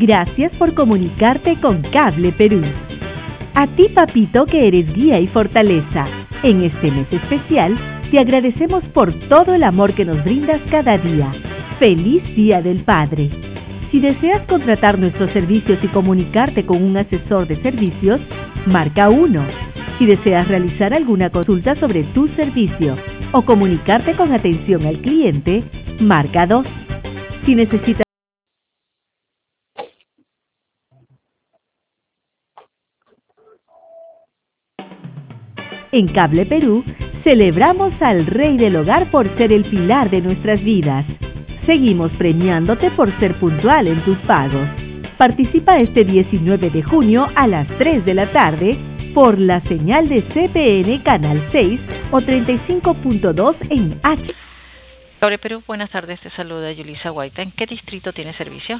Gracias por comunicarte con Cable Perú. A ti, papito, que eres guía y fortaleza. En este mes especial, te agradecemos por todo el amor que nos brindas cada día. ¡Feliz Día del Padre! Si deseas contratar nuestros servicios y comunicarte con un asesor de servicios, marca 1. Si deseas realizar alguna consulta sobre tu servicio o comunicarte con atención al cliente, marca 2. Si necesitas En Cable Perú, celebramos al Rey del Hogar por ser el pilar de nuestras vidas. Seguimos premiándote por ser puntual en tus pagos. Participa este 19 de junio a las 3 de la tarde por la señal de CPN Canal 6 o 35.2 en H. Cable Perú, buenas tardes, te saluda Yulisa Guaita. ¿En qué distrito tiene servicio?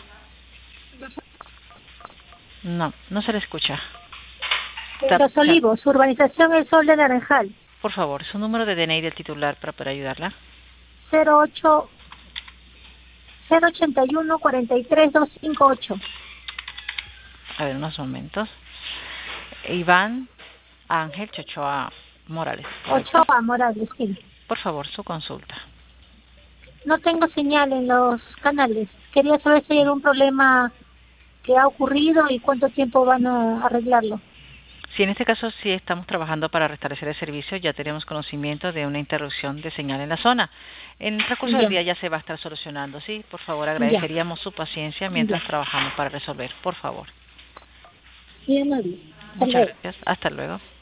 No se le escucha. Los Olivos, urbanización El Sol de Naranjal. Por favor, su número de DNI del titular para poder ayudarla. 081 43 258. A ver, unos momentos. Iván Ángel Chochoa Morales. Ochoa Morales, sí. Por favor, su consulta. No tengo señal en los canales. Quería saber si hay algún problema que ha ocurrido y cuánto tiempo van a arreglarlo. Si en este caso sí estamos trabajando para restablecer el servicio, ya tenemos conocimiento de una interrupción de señal en la zona. En el transcurso del día ya se va a estar solucionando, ¿sí? Por favor, agradeceríamos su paciencia mientras trabajamos para resolver, por favor. Sí, María. Muchas gracias. Hasta luego.